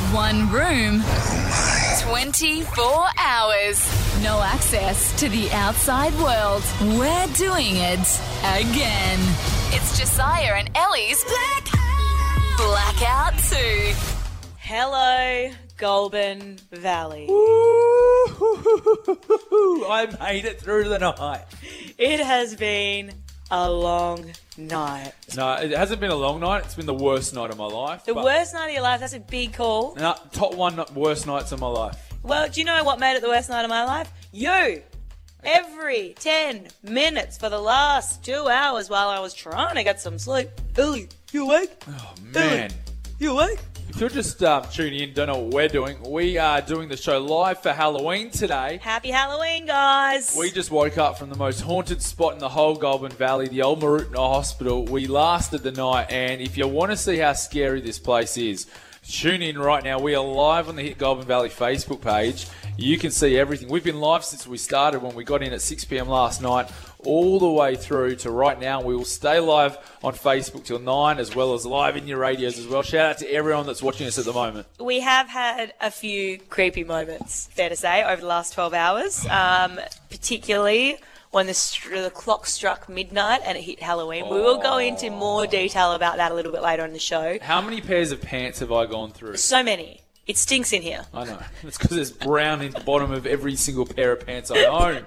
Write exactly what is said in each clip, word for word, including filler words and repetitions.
One room, twenty-four hours. No access to the outside world. We're doing it again. It's Josiah and Ellie's Blackout, Blackout two. Hello, Goulburn Valley. I made it through the night. It has been a long night. No, it hasn't been a long night. It's been the worst night of my life. The worst night of your life? That's a big call. No, top one worst nights of my life. Well, do you know what made it the worst night of my life? You. Every ten minutes for the last two hours while I was trying to get some sleep. Ellie, you awake? Oh, man. Ellie, you awake? If you're just um, tuning in, don't know what we're doing, we are doing the show live for Halloween today. Happy Halloween, guys. We just woke up from the most haunted spot in the whole Goulburn Valley, the old Mooroopna Hospital. We lasted the night, and if you want to see how scary this place is, tune in right now. We are live on the Hit Goulburn Valley Facebook page. You can see everything. We've been live since we started when we got in at six p.m. last night, all the way through to right now. We will stay live on Facebook till nine, as well as live in your radios as well. Shout out to everyone that's watching us at the moment. We have had a few creepy moments, fair to say, over the last twelve hours, um, particularly when the, str- the clock struck midnight and it hit Halloween. Oh. We will go into more detail about that a little bit later in the show. How many pairs of pants have I gone through? So many. It stinks in here. I know. It's because there's brown in the bottom of every single pair of pants I own.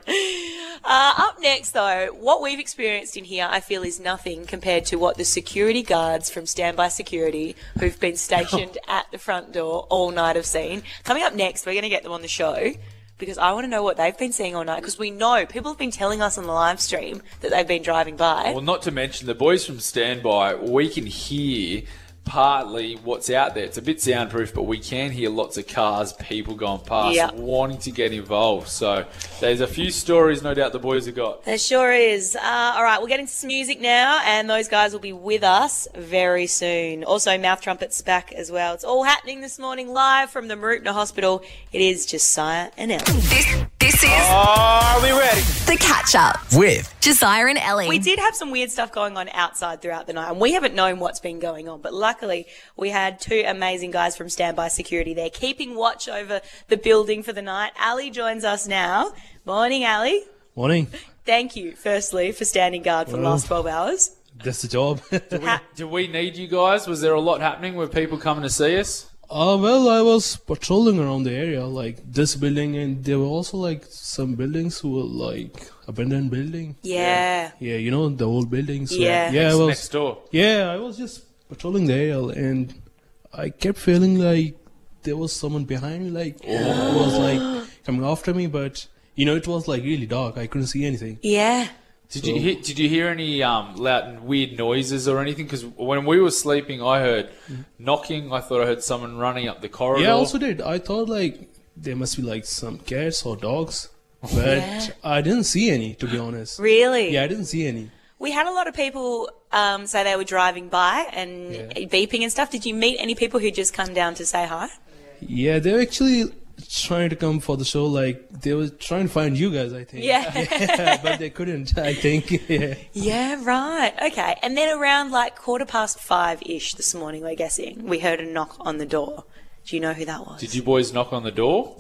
Uh, up next, though, what we've experienced in here, I feel, is nothing compared to what the security guards from Standby Security, who've been stationed at the front door all night, have seen. Coming up next, we're going to get them on the show because I want to know what they've been seeing all night, because we know people have been telling us on the live stream that they've been driving by. Well, not to mention the boys from Standby, we can hear partly what's out there. It's a bit soundproof, but we can hear lots of cars, people going past, yep. wanting to get involved. So there's a few stories, no doubt, the boys have got. There sure is. Uh, all right, we'll get into some music now, and those guys will be with us very soon. Also, Mouth Trumpets back as well. It's all happening this morning live from the Mooroopna Hospital. It is Josiah and Ellie. This, this is Are we ready? The Catch Up With Josiah and Ellie. We did have some weird stuff going on outside throughout the night, and we haven't known what's been going on, but luckily we had two amazing guys from Standby Security there keeping watch over the building for the night. Ali joins us now. Morning, Ali. Morning. Thank you, firstly, for standing guard for the last twelve hours. That's the job. Ha- Do we need you guys? Was there a lot happening with people coming to see us? Uh, well, I was patrolling around the area, like this building, and there were also like some buildings who were like abandoned building. yeah. Yeah, you know, the old buildings. So, Yeah. yeah, I It's was. next door. Yeah, I was just patrolling the area, and I kept feeling like there was someone behind me, like who was like coming after me, but you know, it was like really dark. I couldn't see anything. Yeah. Did you hear, did you hear any um, loud and weird noises or anything? Because when we were sleeping, I heard knocking. I thought I heard someone running up the corridor. Yeah, I also did. I thought like there must be like some cats or dogs, but Yeah. I didn't see any, to be honest. Really? Yeah, I didn't see any. We had a lot of people um, say they were driving by and Yeah. beeping and stuff. Did you meet any people who just come down to say hi? Yeah, they were actually trying to come for the show. Like they were trying to find you guys, I think. Yeah. Yeah, but they couldn't. I think. Yeah. Yeah, right. Okay. And then around like quarter past five-ish this morning, we're guessing, we heard a knock on the door. Do you know who that was? Did you boys knock on the door?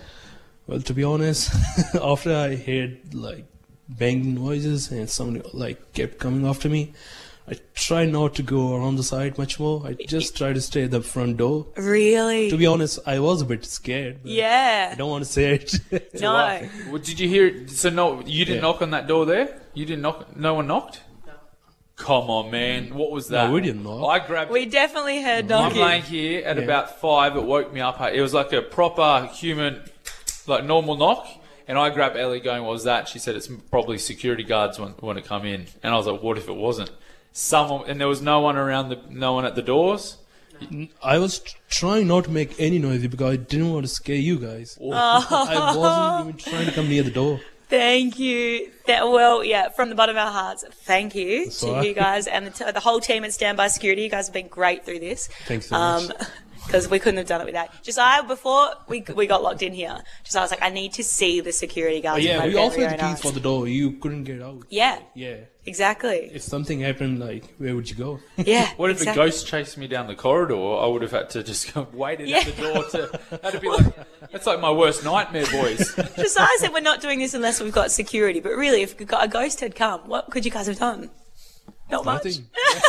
Well, to be honest, after I heard like banging noises and someone like kept coming after me, I tried not to go around the side much more. I just tried to stay at the front door. Really? To be honest, I was a bit scared. But Yeah. I don't want to say it. No. Well, did you hear it? So no, you didn't Yeah. knock on that door there? You didn't knock? No one knocked? No. Come on, man. What was that? No, we didn't knock. I grabbed... We definitely heard I'm knocking. laying here at Yeah. about five. It woke me up. It was like a proper human, like normal knock. And I grabbed Ellie going, what was that? She said, it's probably security guards want, want to come in. And I was like, what if it wasn't? Someone, and there was no one around the, no one at the doors. I was tr- trying not to make any noise because I didn't want to scare you guys. I wasn't even trying to come near the door. Thank you. That, well, yeah, from the bottom of our hearts, thank you That's to all right. you guys and the, t- the whole team at Standby Security. You guys have been great through this. Thanks so much. Because we couldn't have done it without. Josiah, before we we got locked in here, Josiah was like, I need to see the security Oh, guards. in yeah, my we also very had the own keys eyes. for the door. You couldn't get out. Yeah. Yeah. exactly. If something happened, like, where would you go? Yeah. What if exactly. a ghost chased me down the corridor? I would have had to just go waited Yeah. at the door to. That'd be like that's like my worst nightmare, boys. Josiah said we're not doing this unless we've got security. But really, if a ghost had come, what could you guys have done? Not much. Nothing.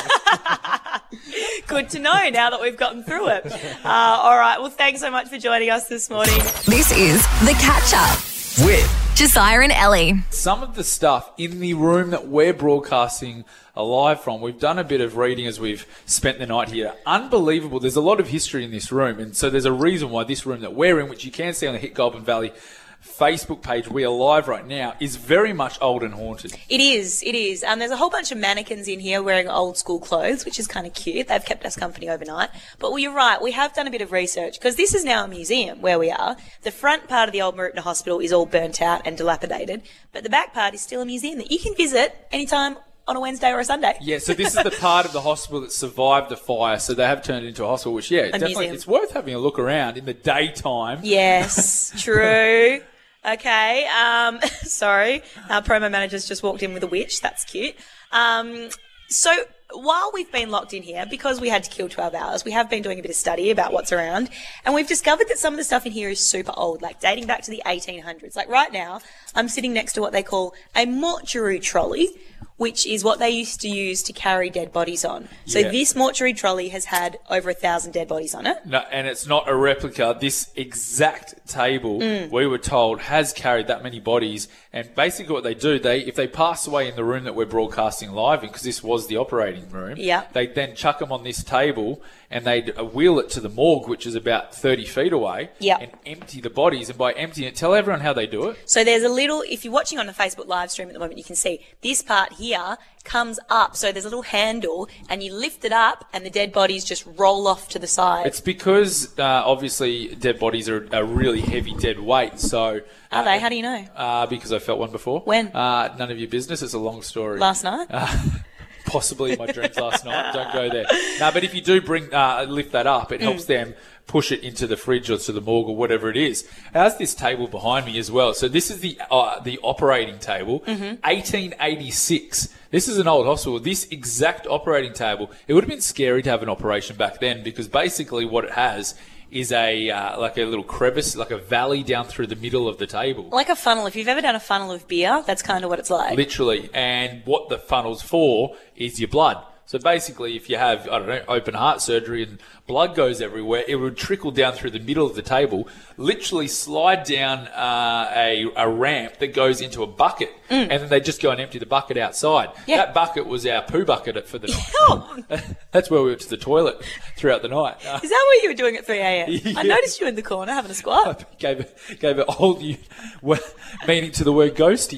Good to know now that we've gotten through it. Uh, all right. Well, thanks so much for joining us this morning. This is The Catch Up With Josiah and Ellie. Some of the stuff in the room that we're broadcasting live from, we've done a bit of reading as we've spent the night here. Unbelievable. There's a lot of history in this room, and so there's a reason why this room that we're in, which you can see on the Hit Goulburn Valley Facebook page, we are live right now, is very much old and haunted. It is, it is. Um, there's a whole bunch of mannequins in here wearing old school clothes, which is kind of cute. They've kept us company overnight. But well, you're right, we have done a bit of research because this is now a museum where we are. The front part of the old Mooroopna Hospital is all burnt out and dilapidated, but the back part is still a museum that you can visit anytime on a Wednesday or a Sunday. Yeah, so this is the part of the hospital that survived the fire, so they have turned it into a hospital, which, yeah, definitely, museum. it's worth having a look around in the daytime. Yes, true. Okay, um, sorry. Our promo manager's just walked in with a witch. That's cute. Um, so while we've been locked in here, because we had to kill twelve hours, we have been doing a bit of study about what's around, and we've discovered that some of the stuff in here is super old, like dating back to the eighteen hundreds. Like right now, I'm sitting next to what they call a mortuary trolley, which is what they used to use to carry dead bodies on. So Yeah. this mortuary trolley has had over a thousand dead bodies on it. No, and it's not a replica. This exact table, Mm. we were told, has carried that many bodies. And basically what they do, they if they pass away in the room that we're broadcasting live in, because this was the operating room, Yeah. they then chuck them on this table and they'd uh, wheel it to the morgue, which is about thirty feet away, Yeah. and empty the bodies. And by emptying it, tell everyone how they do it. So there's a little, if you're watching on the Facebook live stream at the moment, you can see this part here comes up. So there's a little handle and you lift it up and the dead bodies just roll off to the side. It's because, uh, obviously, dead bodies are a really heavy dead weight. So Are uh, they? How do you know? Uh, because I felt one before. When? Uh, none of your business. It's a long story. Last night? Possibly in my dreams last night. Don't go there. No, but if you do bring uh, lift that up, it helps them push it into the fridge or to the morgue or whatever it is. How's this table behind me as well? So this is the uh, the operating table, eighteen eighty-six. This is an old hospital. This exact operating table, it would have been scary to have an operation back then because basically what it has is a uh, like a little crevice, like a valley down through the middle of the table. Like a funnel. If you've ever done a funnel of beer, that's kind of what it's like. Literally. And what the funnel's for is your blood. So basically, if you have, I don't know, open heart surgery and blood goes everywhere, it would trickle down through the middle of the table, literally slide down uh, a, a ramp that goes into a bucket, and then they just go and empty the bucket outside. Yeah. That bucket was our poo bucket for the night. Oh, That's where we went to the toilet throughout the night. Uh, is that what you were doing at three a.m.? Yeah. I noticed you in the corner having a squat. gave it, gave it whole new w- meaning to the word ghosty.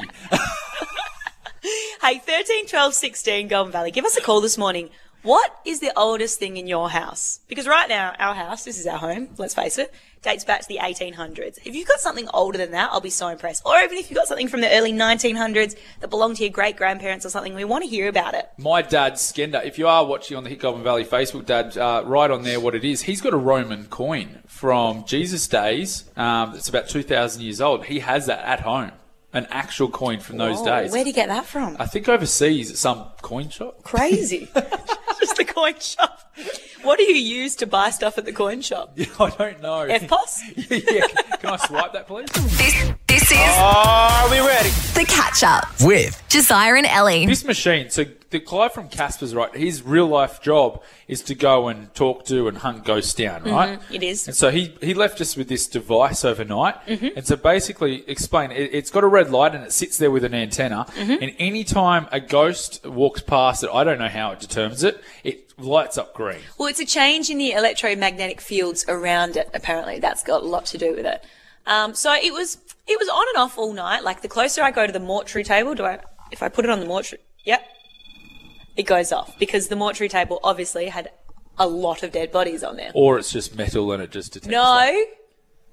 Hey, thirteen, twelve, sixteen, Goulburn Valley, give us a call this morning. What is the oldest thing in your house? Because right now, our house, this is our home, let's face it, dates back to the eighteen hundreds. If you've got something older than that, I'll be so impressed. Or even if you've got something from the early nineteen hundreds that belonged to your great-grandparents or something, we want to hear about it. My dad's Skender, if you are watching on the Hit Goulburn Valley Facebook, Dad, uh, right on there what it is, he's got a Roman coin from Jesus' days. Um, it's about two thousand years old. He has that at home, an actual coin from those Whoa, days. Where'd you get that from? I think overseas at some coin shop. Crazy. Just the coin shop. What do you use to buy stuff at the coin shop? Yeah, I don't know. F P O S? Yeah, can I swipe that, please? This, this is Are we ready? The Catch Up. With Josiah and Ellie. This machine, so the Clive from Casper's, right, his real life job is to go and talk to and hunt ghosts down, right? It is. And so he, he left us with this device overnight. And so basically, explain, it, it's got a red light and it sits there with an antenna. And any time a ghost walks past it, I don't know how it determines it, it lights up green. Well, it's a change in the electromagnetic fields around it, apparently. That's got a lot to do with it. Um, so it was it was on and off all night. Like, the closer I go to the mortuary table, do I, if I put it on the mortuary, yep, it goes off. Because the mortuary table obviously had a lot of dead bodies on there. Or it's just metal and it just detects No, it.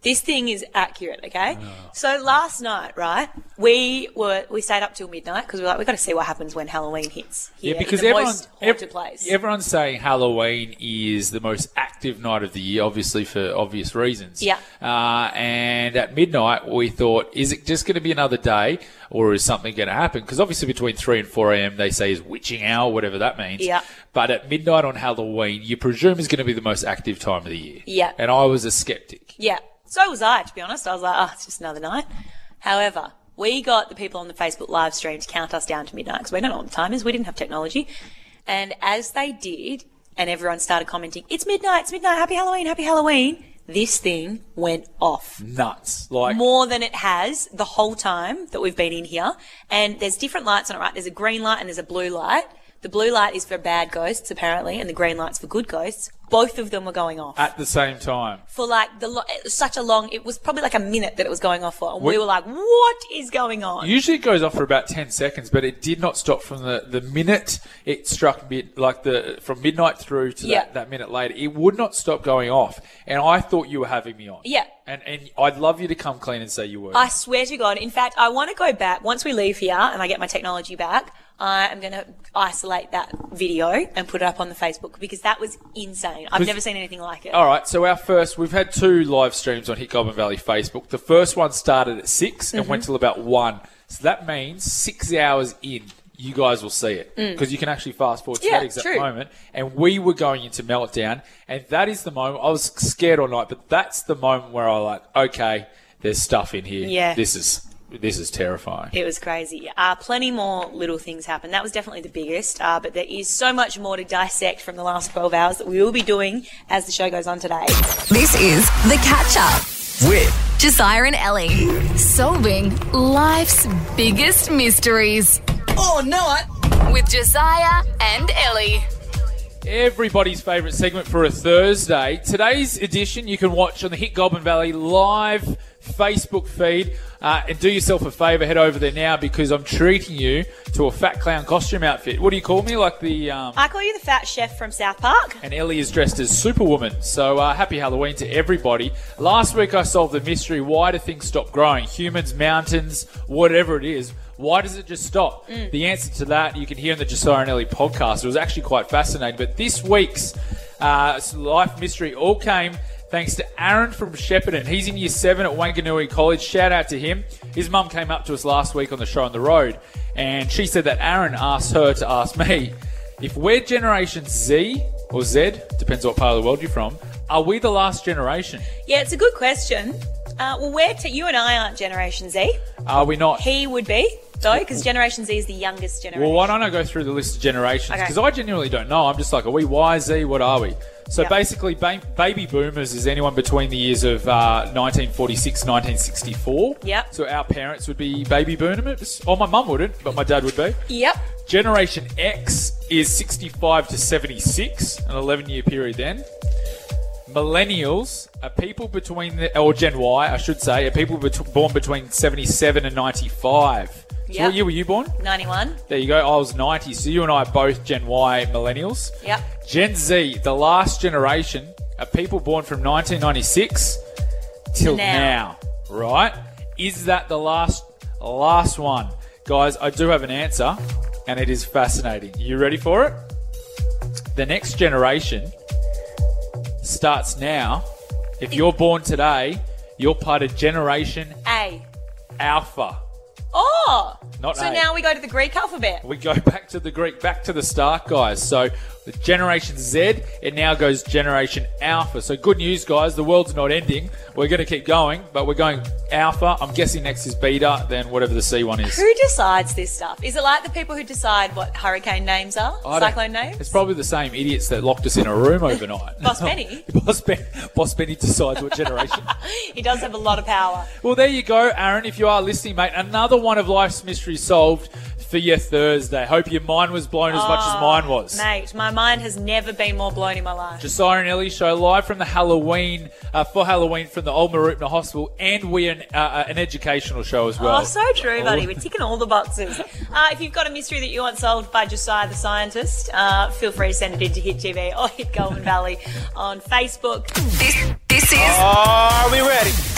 This thing is accurate, okay? Oh. So last night, right, we were we stayed up till midnight because we we're like, we've got to see what happens when Halloween hits here. Yeah, because in the everyone, most haunted ev- place. everyone's saying Halloween is the most active night of the year, obviously for obvious reasons. Yeah. Uh, and at midnight, we thought, is it just going to be another day or is something going to happen? Because obviously between three and four a.m. they say is witching hour, whatever that means. Yeah. But at midnight on Halloween, you presume is going to be the most active time of the year. Yeah. And I was a skeptic. Yeah. So was I, to be honest. I was like, oh, it's just another night. However, we got the people on the Facebook live stream to count us down to midnight because we don't know what the time is. We didn't have technology. And as they did, and everyone started commenting, it's midnight, it's midnight, happy Halloween, happy Halloween, this thing went off. Nuts. Like more than it has the whole time that we've been in here. And there's different lights on it, right? There's a green light and there's a blue light. The blue light is for bad ghosts, apparently, and the green light's for good ghosts. Both of them were going off. At the same time. For like the lo- it was such a long, it was probably like a minute that it was going off for. And we, we were like, what is going on? Usually it goes off for about ten seconds, but it did not stop from the, the minute it struck mid, like the, from midnight through to yeah. that, that minute later. It would not stop going off. And I thought you were having me on. Yeah. And, and I'd love you to come clean and say you were. I swear to God. In fact, I want to go back, once we leave here and I get my technology back, I am going to isolate that video and put it up on the Facebook because that was insane. I've never seen anything like it. All right, so our first, we've had two live streams on Hit Goulburn Valley Facebook. The first one started at six and mm-hmm. went till about one. So that means six hours in, you guys will see it because mm. you can actually fast forward to yeah, that exact true. moment. And we were going into meltdown, and that is the moment. I was scared all night, but that's the moment where I was like, okay, there's stuff in here. Yeah. This is... This is terrifying. It was crazy. Uh, plenty more little things happened. That was definitely the biggest, uh, but there is so much more to dissect from the last twelve hours that we will be doing as the show goes on today. This is The Catch Up with Josiah and Ellie. Solving life's biggest mysteries. Or not. With Josiah and Ellie. Everybody's favourite segment for a Thursday. Today's edition you can watch on the Hit Goulburn Valley live Facebook feed. Uh, and do yourself a favour, head over there now because I'm treating you to a fat clown costume outfit. What do you call me? Like the... Um... I call you the fat chef from South Park. And Ellie is dressed as Superwoman. So uh, happy Halloween to everybody. Last week I solved the mystery, why do things stop growing? Humans, mountains, whatever it is. Why does it just stop? Mm. The answer to that you can hear in the Josiah and Ellie podcast. It was actually quite fascinating. But this week's uh, life mystery all came... thanks to Aaron from Shepparton. He's in year seven at Wanganui College. Shout out to him. His mum came up to us last week on the show on the road, and she said that Aaron asked her to ask me if we're Generation Z, or Z, depends what part of the world you're from, are we the last generation? Yeah, it's a good question. Uh, well, we're t- you and I aren't Generation Z. Are we not? He would be, though, because Generation Z is the youngest generation. Well, why don't I go through the list of generations? Because okay. I genuinely don't know. I'm just like, are we Y, Z? What are we? So yep. basically, ba- baby boomers is anyone between the years of uh, nineteen forty-six, nineteen sixty-four. Yep. So our parents would be baby boomers. Or my mum wouldn't, but my dad would be. Yep. Generation X is sixty-five to seventy-six, an eleven-year period then. Millennials are people between, the, or Gen Y, I should say, are people bet- born between seventy-seven and ninety-five. So Yep. what year were you born? ninety-one. There you go. I was ninety. So you and I are both Gen Y millennials. Yep. Gen Z, the last generation, are people born from nineteen ninety-six till now. now. Right? Is that the last last one? Guys, I do have an answer, and it is fascinating. You ready for it? The next generation starts now. If you're born today, you're part of Generation A. Alpha. Oh! Not so A. now we go to the Greek alphabet. We go back to the Greek, back to the start, guys. So the Generation Z, it now goes Generation Alpha. So good news, guys. The world's not ending. We're going to keep going, but we're going Alpha. I'm guessing next is Beta, then whatever the C one is. Who decides this stuff? Is it like the people who decide what hurricane names are? I don't- Cyclone names? It's probably the same idiots that locked us in a room overnight. Boss Benny? Boss, ben, Boss Benny decides what generation. He does have a lot of power. Well, there you go, Aaron. If you are listening, mate, another one of life's mysteries solved for your Thursday. Hope your mind was blown as oh, much as mine was. Mate, my mind has never been more blown in my life. Josiah and Ellie show live from the Halloween, uh, for Halloween from the Old Marupna Hospital, and we're an, uh, an educational show as well. Oh, so true, buddy. We're ticking all the boxes. Uh, if you've got a mystery that you want solved by Josiah the Scientist, uh, feel free to send it in to Hit T V or Hit Goulburn Valley on Facebook. This, this is Are we ready? The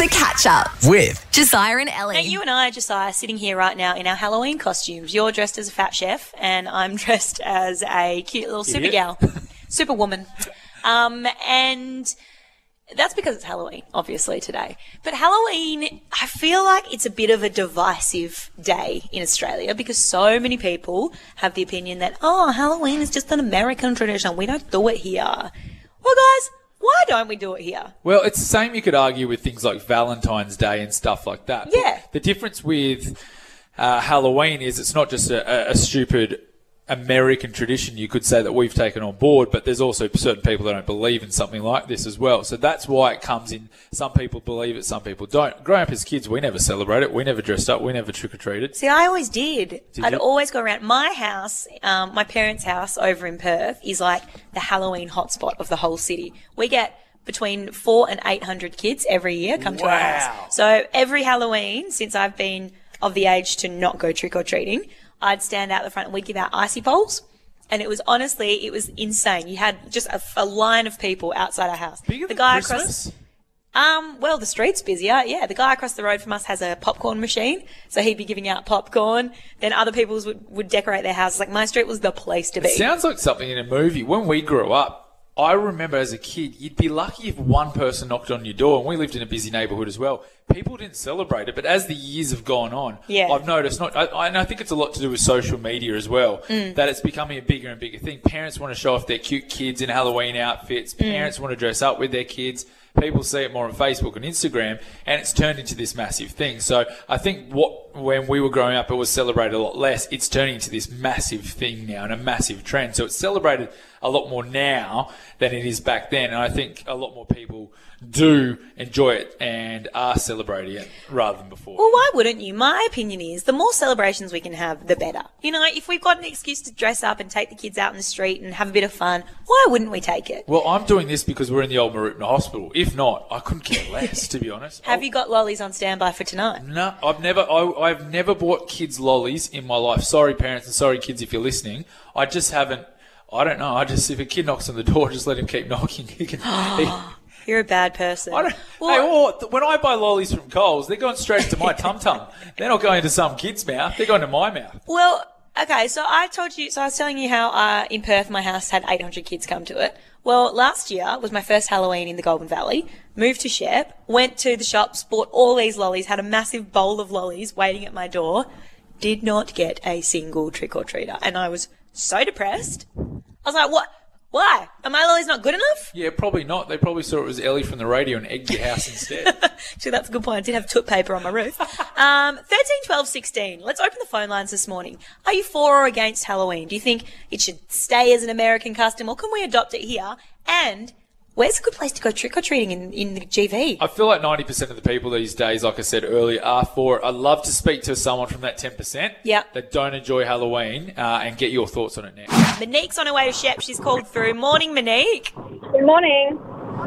The Catch Up with Josiah and Ellie. Now, you and I, Josiah, are sitting here right now in our Halloween costumes. You're dressed as a fat chef, and I'm dressed as a cute little super gal, superwoman. Um, and that's because it's Halloween, obviously, today. But Halloween, I feel like it's a bit of a divisive day in Australia because so many people have the opinion that, oh, Halloween is just an American tradition. We don't do it here. Well, guys, why don't we do it here? Well, it's the same you could argue with things like Valentine's Day and stuff like that. Yeah. But the difference with uh, Halloween is it's not just a, a stupid American tradition, you could say, that we've taken on board, but there's also certain people that don't believe in something like this as well. So that's why it comes in. Some people believe it, some people don't. Growing up as kids, we never celebrated. We never dressed up. We never trick-or-treated. See, I always did. Did I'd you? always go around. My house, um, my parents' house over in Perth is like the Halloween hotspot of the whole city. We get between four and eight hundred kids every year come to our Wow. house. So every Halloween, since I've been of the age to not go trick-or-treating, I'd stand out the front and we'd give out icy poles. And it was honestly, it was insane. You had just a, a line of people outside our house. Bigger the than guy Christmas? across, um, well, the street's busier. Yeah, the guy across the road from us has a popcorn machine, so he'd be giving out popcorn. Then other people's would, would decorate their houses. Like my street was the place to be. It sounds like something in a movie. When we grew up, I remember as a kid, you'd be lucky if one person knocked on your door, and we lived in a busy neighbourhood as well. People didn't celebrate it, but as the years have gone on, Yeah. I've noticed, not, I, and I think it's a lot to do with social media as well, Mm. that it's becoming a bigger and bigger thing. Parents want to show off their cute kids in Halloween outfits. Parents want to dress up with their kids. People see it more on Facebook and Instagram, and it's turned into this massive thing. So I think what when we were growing up, it was celebrated a lot less. It's turning into this massive thing now and a massive trend. So it's celebrated a lot more now than it is back then. And I think a lot more people do enjoy it and are celebrating it rather than before. Well, why wouldn't you? My opinion is the more celebrations we can have, the better. You know, if we've got an excuse to dress up and take the kids out in the street and have a bit of fun, why wouldn't we take it? Well, I'm doing this because we're in the old Marupna Hospital. If not, I couldn't care less, to be honest. Have you got lollies on standby for tonight? No, I've never, I, I've never bought kids lollies in my life. Sorry, parents, and sorry, kids, if you're listening. I just haven't. I don't know. I just, if a kid knocks on the door, just let him keep knocking. He can. he, You're a bad person. I don't, Well- hey, oh, when I buy lollies from Coles, they're going straight to my tum tum. They're not going to some kid's mouth. They're going to my mouth. Well, okay, so I told you, so I was telling you how uh, in Perth my house had eight hundred kids come to it. Well, last year was my first Halloween in the Goulburn Valley. Moved to Shep, went to the shops, bought all these lollies, had a massive bowl of lollies waiting at my door. Did not get a single trick-or-treater. And I was so depressed. I was like, what? Why? Are my lollies not good enough? Yeah, probably not. They probably saw it was Ellie from the radio and egged your house instead. Actually, that's a good point. I did have toilet paper on my roof. Um, thirteen, twelve, sixteen. Let's open the phone lines this morning. Are you for or against Halloween? Do you think it should stay as an American custom, or can we adopt it here? And where's a good place to go trick-or-treating in, in the G V? I feel like ninety percent of the people these days, like I said earlier, are for it. I'd love to speak to someone from that ten percent Yep. that don't enjoy Halloween uh, and get your thoughts on it now. Monique's on her way to Shep. She's called through. Morning, Monique. Good morning.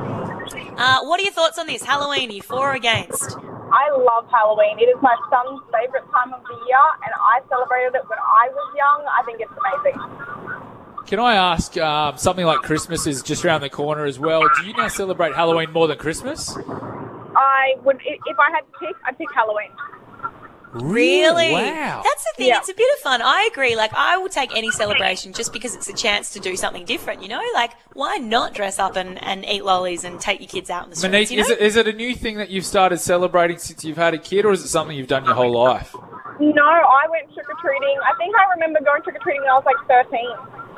Uh, what are your thoughts on this? Halloween, are you for or against? I love Halloween. It is my son's favourite time of the year, and I celebrated it when I was young. I think it's amazing. Can I ask, um, something like Christmas is just around the corner as well. Do you now celebrate Halloween more than Christmas? I would, i- if I had to pick, I'd pick Halloween. Really? Wow. That's the thing. Yeah. It's a bit of fun. I agree. Like, I will take any celebration just because it's a chance to do something different, you know? Like, why not dress up and, and eat lollies and take your kids out in the streets, Monique, you know? is it, is it a new thing that you've started celebrating since you've had a kid, or is it something you've done your whole life? No, I went trick-or-treating. I think I remember going trick-or-treating when I was like thirteen.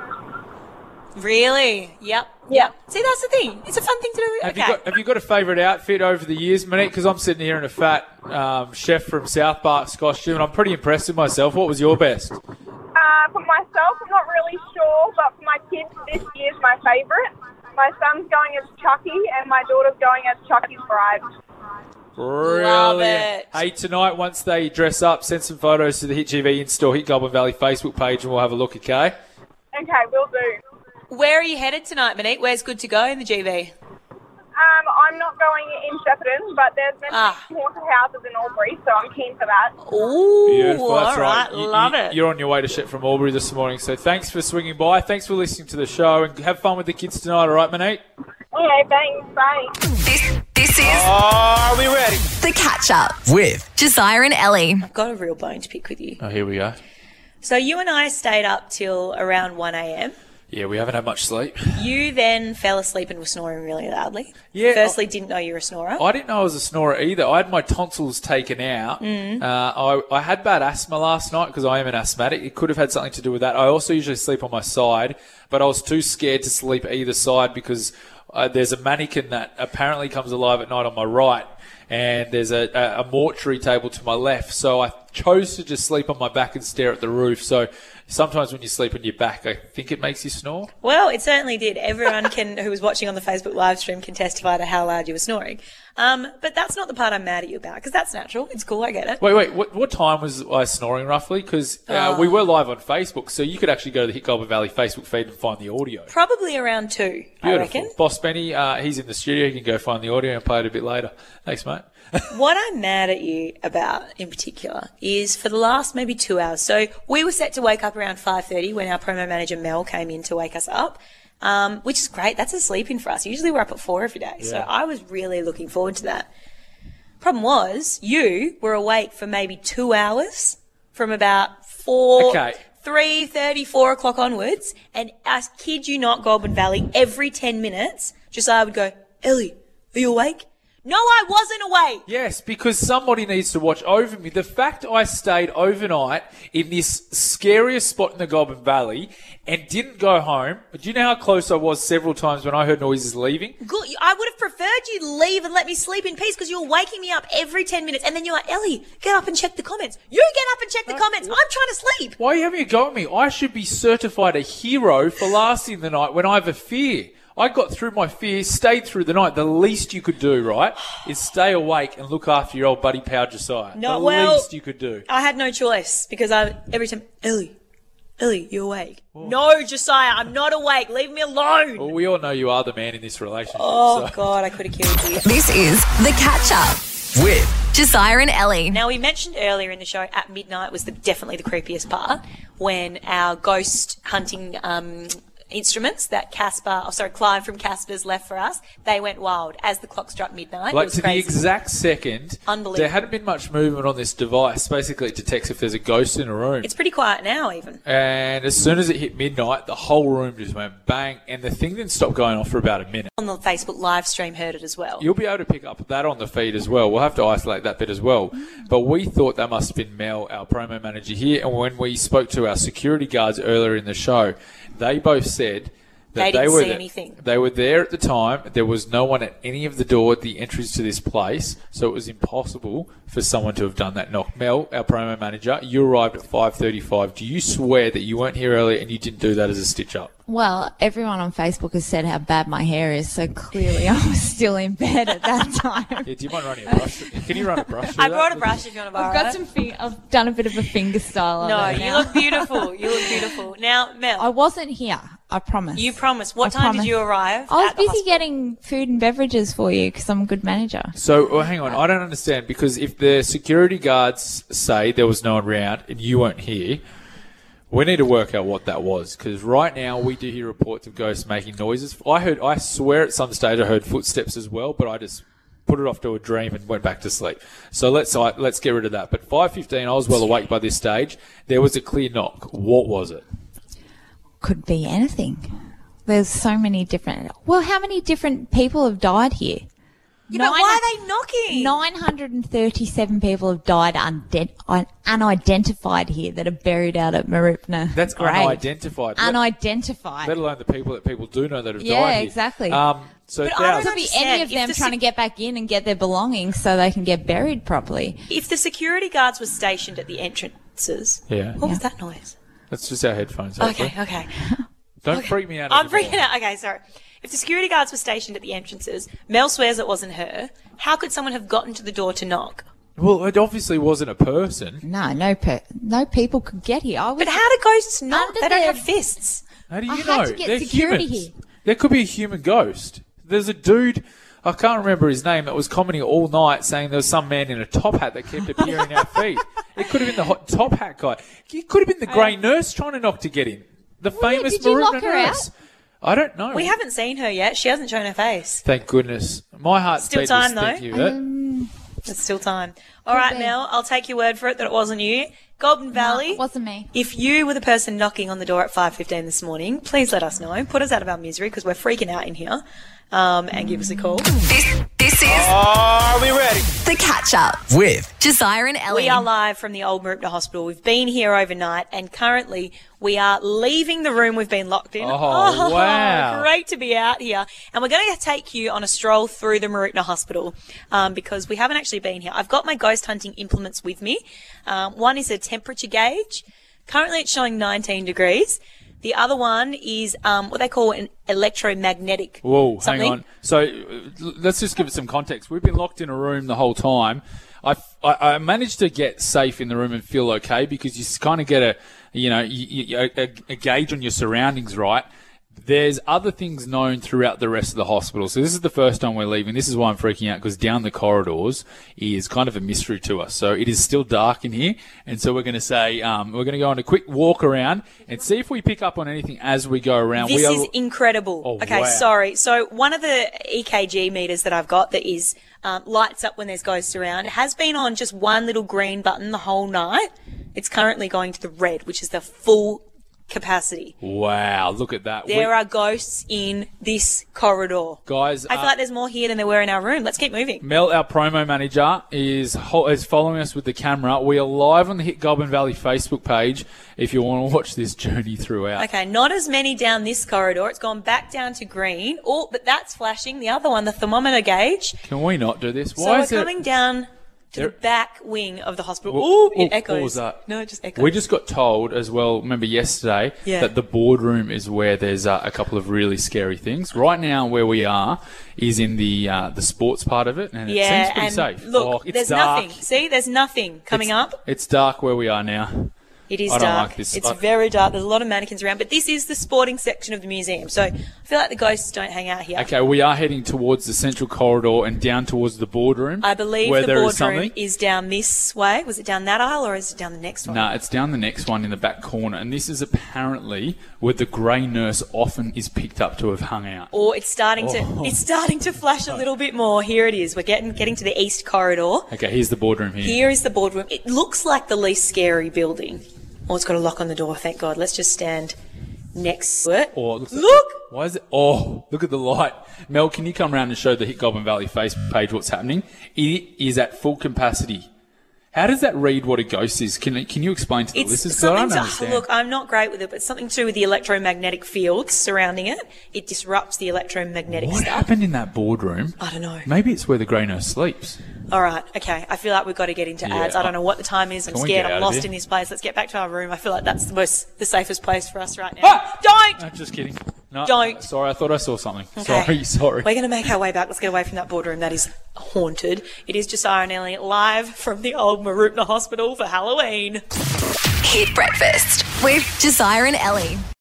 Really? Yep. Yeah. See, that's the thing. It's a fun thing to do. Have okay. you got Have you got a favourite outfit over the years, Monique? Because I'm sitting here in a fat um, chef from South Park's costume, and I'm pretty impressed with myself. What was your best? Uh, for myself, I'm not really sure, but for my kids, this year's my favourite. My son's going as Chucky, and my daughter's going as Chucky's bride. Love Brilliant. it. Hey, tonight, once they dress up, send some photos to the Hit G V in-store, Hit Goulburn Valley Facebook page, and we'll have a look, okay? Okay, will do. Where are you headed tonight, Monique? Where's good to go in the G V? Um, I'm not going in Shepparton, but there's meant Ah. to be haunted houses in Albury, so I'm keen for that. Ooh, Beautiful, that's all right. You- Love you- it. You're on your way to Shep from Albury this morning, so thanks for swinging by. Thanks for listening to the show, and have fun with the kids tonight, all right, Monique? Okay, thanks. Bye. This, this is Are we ready? Catch Up with Josiah and Ellie. I've got a real bone to pick with you. Oh, here we go. So you and I stayed up till around one a.m. Yeah, we haven't had much sleep. You then fell asleep and were snoring really loudly. Yeah, Firstly, didn't know you were a snorer. I didn't know I was a snorer either. I had my tonsils taken out. Mm. Uh, I, I had bad asthma last night because I am an asthmatic. It could have had something to do with that. I also usually sleep on my side, but I was too scared to sleep either side because uh, there's a mannequin that apparently comes alive at night on my right, and there's a, a, a mortuary table to my left. So I chose to just sleep on my back and stare at the roof. So sometimes when you sleep on your back, I think it makes you snore. Well, it certainly did. Everyone can who was watching on the Facebook live stream can testify to how loud you were snoring. Um, but that's not the part I'm mad at you about, because that's natural. It's cool. I get it. Wait, wait. What, what time was I snoring roughly? Because uh, we were live on Facebook, so you could actually go to the Hit Goulburn Valley Facebook feed and find the audio. Probably around two, I Beautiful. reckon. Boss Benny, uh, he's in the studio. He can go find the audio and play it a bit later. Thanks, mate. What I'm mad at you about in particular is for the last maybe two hours. So we were set to wake up around five thirty when our promo manager Mel came in to wake us up, um, which is great. That's a sleep in for us. Usually we're up at four every day. So Yeah. I was really looking forward to that. Problem was, you were awake for maybe two hours from about four, Okay. three thirty, four o'clock onwards, and I kid you not, Goulburn Valley, every ten minutes, Josiah would go, Ellie, are you awake? No, I wasn't awake. Yes, because somebody needs to watch over me. The fact I stayed overnight in this scariest spot in the Goulburn Valley and didn't go home. Do you know how close I was several times when I heard noises leaving? Good. I would have preferred you leave and let me sleep in peace because you're waking me up every ten minutes. And then you're like, Ellie, get up and check the comments. You get up and check the comments. I'm trying to sleep. Why are you having a go at me? I should be certified a hero for lasting the night when I have a fear. I got through my fear, stayed through the night. The least you could do, right, is stay awake and look after your old buddy Power Josiah. No, the well, least you could do. I had no choice because I every time, Ellie, Ellie, you awake? No, Josiah, I'm not awake. Leave me alone. Well, we all know you are the man in this relationship. Oh, so. God, I could have killed you. This is The Catch Up with Josiah and Ellie. Now, we mentioned earlier in the show, at midnight was the, definitely the creepiest part when our ghost hunting um, instruments that Casper, oh sorry, Clive from Casper's left for us, they went wild as the clock struck midnight. Like it was to crazy. the exact second, Unbelievable. there hadn't been much movement on this device. Basically, it detects if there's a ghost in a room. It's pretty quiet now, even. And as soon as it hit midnight, the whole room just went bang, and the thing didn't stop going off for about a minute. On the Facebook live stream, heard it as well. You'll be able to pick up that on the feed as well. We'll have to isolate that bit as well. But we thought that must have been Mel, our promo manager here. And when we spoke to our security guards earlier in the show, they both said that They didn't were see the- anything. They were there at the time. There was no one at any of the door at the entrance to this place, so it was impossible for someone to have done that knock. Mel, our promo manager, you arrived at five thirty-five. Do you swear that you weren't here earlier and you didn't do that as a stitch-up? Well, everyone on Facebook has said how bad my hair is, so clearly I was still in bed at that time. Yeah, do you mind running a brush? Can you run a brush through I that? brought a brush if you want to borrow I've got it. some fing- I've done a bit of a finger style on No, it you now. look beautiful. You look beautiful. Now, Mel, I wasn't here, I promise. you promised. What I time promise. did you arrive? I was at the busy hospital? getting food and beverages for you because I'm a good manager. So, well, hang on. I don't understand, because if the security guards say there was no one around and you weren't here, we need to work out what that was, because right now we do hear reports of ghosts making noises. I heard, I swear at some stage I heard footsteps as well, but I just put it off to a dream and went back to sleep. So let's uh, let's get rid of that. But five fifteen, I was well awake by this stage. There was a clear knock. What was it? Could be anything. There's so many different... Well, how many different people have died here? Yeah, but why are they knocking? nine hundred thirty-seven people have died unde- un- unidentified here that are buried out at Marupna. That's grave. unidentified. Let- Unidentified. Let alone the people that people do know that have Yeah, died here. exactly. Um, so But I don't thousands. Could be understand. any of If them the trying sec- to get back in and get their belongings so they can get buried properly. If the security guards were stationed at the entrances, Yeah. what was that noise? That's just our headphones. Okay, actually. okay. Don't freak me out. I'm anymore. freaking out. Okay, sorry. If the security guards were stationed at the entrances, Mel swears it wasn't her. How could someone have gotten to the door to knock? Well, it obviously wasn't a person. No, no, per- no people could get here. I was But how do ghosts knock? Under They don't the- have fists. How do you I know? had to get They're security humans. here. There could be a human ghost. There's a dude, I can't remember his name, that was commenting all night saying there was some man in a top hat that kept appearing our feed. It could have been the hot top hat guy. It could have been the grey nurse trying to knock to get in. The Well, yeah, famous did you Marupna lock her nurse. I don't know. We haven't seen her yet. She hasn't shown her face. Thank goodness. My heart Still beat time, was thinking though. of that. There's still time. All right, be. Mel, I'll take your word for it that it wasn't you. Golden Valley. No, it wasn't me. If you were the person knocking on the door at five fifteen this morning, please let us know. Put us out of our misery because we're freaking out in here. Um, and give us a call. This, this is Are we ready? The Catch Up With Josiah and Ellie. We are live from the Old Mooroopna Hospital. We've been here overnight and currently we are leaving the room we've been locked in. Oh, wow. Great to be out here. And we're going to take you on a stroll through the Mooroopna Hospital um, because we haven't actually been here. I've got my ghost hunting implements with me. Um, one is a temperature gauge. Currently it's showing nineteen degrees. The other one is um, what they call an electromagnetic. Whoa, something. hang on. So uh, let's just give it some context. We've been locked in a room the whole time. I, I, I managed to get safe in the room and feel okay because you kind of get a, you know, you, you, a, a gauge on your surroundings, right? There's other things known throughout the rest of the hospital. So this is the first time we're leaving. This is why I'm freaking out because down the corridors is kind of a mystery to us. So it is still dark in here. And so we're going to say, um, we're going to go on a quick walk around and see if we pick up on anything as we go around. This we are... is incredible. Oh, okay, wow. sorry. So one of the E K G meters that I've got that is um, lights up when there's ghosts around, it has been on just one little green button the whole night. It's currently going to the red, which is the full capacity. Wow, look at that. There we... are ghosts in this corridor. Guys, I feel uh, like there's more here than there were in our room. Let's keep moving. Mel, our promo manager, is ho- is following us with the camera. We are live on the Hit Goulburn Valley Facebook page if you want to watch this journey throughout. Okay, not as many down this corridor. It's gone back down to green. Oh, but that's flashing. The other one, the thermometer gauge. Can we not do this? Why So we're is it... coming down to There- the back wing of the hospital. Wha- Ooh, wha- it echoes. what was that? No, it just echoes. We just got told as well, remember yesterday, Yeah. that the boardroom is where there's uh, a couple of really scary things. Right now where we are is in the uh, the sports part of it, and it yeah, seems pretty and safe. look, Oh, it's there's dark. nothing. See, there's nothing coming It's- up. It's dark where we are now. It is I don't dark. like this. It's I- very dark. There's a lot of mannequins around, but this is the sporting section of the museum. So I feel like the ghosts don't hang out here. Okay, we are heading towards the central corridor and down towards the boardroom. I believe where the there is boardroom something. is down this way. Was it down that aisle or is it down the next one? No, it's down the next one in the back corner, and this is apparently where the grey nurse often is picked up to have hung out. Or it's starting to Oh. it's starting to flash a little bit more. Here it is. We're getting getting to the east corridor. Okay, here's the boardroom here. Here is the boardroom. It looks like the least scary building. Oh, it's got a lock on the door, thank God. Let's just stand next to it. Oh, it looks like- Look! Why is it? Oh, look at the light. Mel, can you come around and show the Hit Goulburn Valley Facebook page what's happening? It is at full capacity. How does that read what a ghost is? Can can you explain to the It's listeners? 'Cause I don't something to, understand. look, I'm not great with it, but something to do with the electromagnetic fields surrounding it. It disrupts the electromagnetic What stuff. happened in that boardroom? I don't know. Maybe it's where the grey nurse sleeps. All right, okay. I feel like we've got to get into Yeah, ads. I don't know what the time is. I'm Can we scared. get out I'm of lost here? in this place. Let's get back to our room. I feel like that's the most, the safest place for us right now. Ah! Don't! No, just kidding. No, Don't. Sorry, I thought I saw something. Okay. Sorry, sorry. We're going to make our way back. Let's get away from that boardroom. That is haunted. It is Josiah and Ellie live from the old Mooroopna Hospital for Halloween. Hit Breakfast with Josiah and Ellie.